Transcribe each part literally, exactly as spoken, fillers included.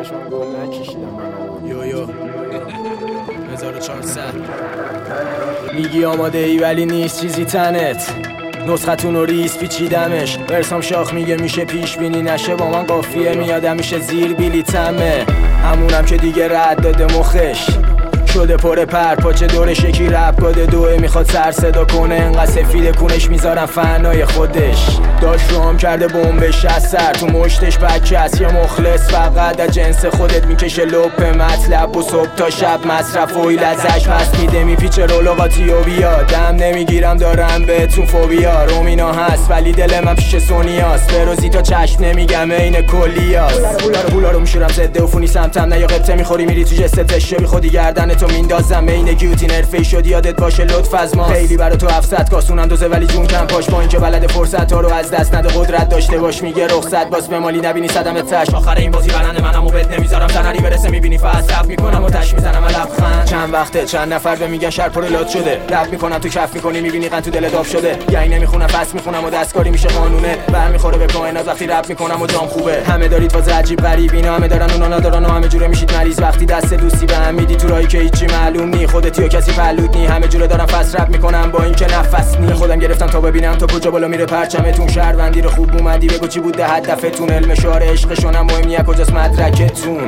همش من گل نکشیدم من یو یو هزار و چهارصد میگی آماده ای ولی نیست چیزی تنت، نسختون و ریس پیچیدمش، برسام شاخ میگه میشه پیش بینی نشه، با من قافیه میادم میشه زیر بیلیتمه، همونم که دیگه رد داده مخش شده پر پر پاچه دورش یکی رپ گاده دوه میخواد سر صدا کنه، انقدر سفید کونش میذارم فنای خودش، داشت رو هم کرده بومبش از سر تو مشتش بچه است یا مخلص فقط از جنس خودت میکشه لپ مطلب و صبح تا شب مصرف و ایل ازش پس میده میپیچه رولوقاتی و بیا دم نمیگیرم دارم بهتون فوبیا رومینا هست ولی دل من پیش سونیاست بروزی تا چشم نمیگم این کلیاست بولا رو بولا رو میشورم زده و فونی سمتم نه یا قبطه میخوری میری تو جستش شبی خودی گردن تو میندازم این گیوتین حرفه‌ای شد یادت باشه لطف از ما خیلی برا تو افسد کاسونم دوزه ولی جون کم پاش با این که بلد فرصت ها رو از دست نده قدرت داشته باش میگه رخصت باز به مالی نبینی صدمه تش آخر این بازی برنده منم و بد نمیذارم تنری برسه میبینی فاز رپ میکنم و تش میزنم لبخند چند وقته چند نفر به میگن شهر پر لات شده رپ میکنم تو کف میکنی میبینی قند تو دل داف شده یعنی نمیخونم پس میخونم و دستکاری میشه قانونه برمیخوره به کائنات وقتی رپ میکنم و جام خوبه همه دارید واز عجیب غریب اینا همه دارن اونا ندارن و همه جوره میشید مریض وقتی دست دوستی به هم میدی تو راهی که هیچی معلوم نی خودت یا کسی پلود نی همه جوره دارم فاز رپ میکنم با اینکه نفس نی خودم گرفتم تا ببینم تا کجا بالا میره پرچمتون شهروندی رو خوب اومدی بگو چی بوده هدفتون علم شعار عشقشونم مهم نیه کجاست مدرکتون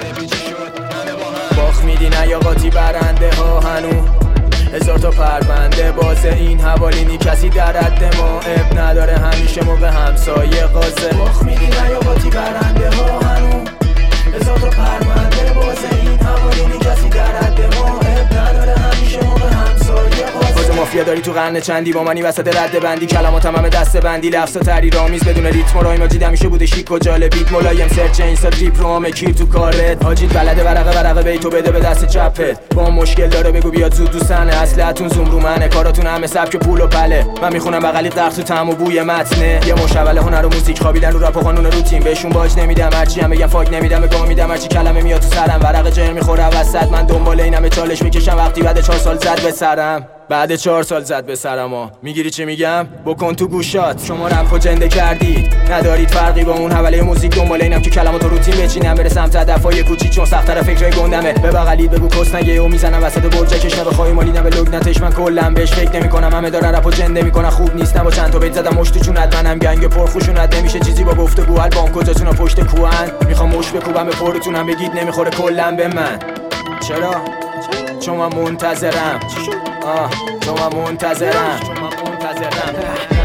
باخ میدی نه یا قاطی برنده ها هنو هزار تا پرونده باز این حوالینی کسی در رد ما اب نداره همیشه موقع همسایه قازه باخ میدی نه یا قاطی برنده ها هنو هزار تا پرونده باز این حوالینی کسی در رد ما اب نداره همیشه موقع همسایه قازه مافیا داری تو قرن چندی با منی وسط رد بندی کلماتم همه دسته بندی لفظا تری رامیز بدون ریتم و رایم آجید همیشه بوده شیک و جالبیت ملایم سرچ اینستا تریپ رو همه کیر تو کارت آجید بلده ورقه ورقه بیتو بده به دست چپت با مشکل داره بگو بیاد زود دوستنه اصلتون زوم رو منه کاراتون همه سبک پول و پله من میخونم بغلی قرق تو طعم و بوی متنه یه مشعل هنر و موزیک خوابیدن رو رپ و قانون روتین بهشون باج نمیدم هرچی هم بگم فاک نمیدم به گام میدم هرچی کلمه میاد تو سرم ورق جر میخوره وسط من دنبال اینم چالش میکشم وقتی بعد چهار سال زد به سرم بعد چهار سال زد به سرم ها میگیری چی میگم بکن تو گوشات شما رپ و جنده کردید ندارید فرقی با اون حواله موزیک دنبال اینم که کلمات رو روتین بچینم برسم سمت هدفای کوچیک چون سخت‌تر فکرای گندمه به بغلید بگو کس نگه و میزنم وسط برجکش نه بخوای مالی نه به لگنتش من کلا بهش فکر نمیکنم همه دارن رپ و جنده میکنن خوب نیستم با چند تا بیت زدم مشت تو چونت منم گنگ پرخوشونت نمیشه چیزی با گفتگو البام کجاتون پشت کوهن میخوام مش بکوبم به پرتونم بگید نمیخوره کلا به من چرا چون من منتظرم آه چون من منتظرم چون من منتظرم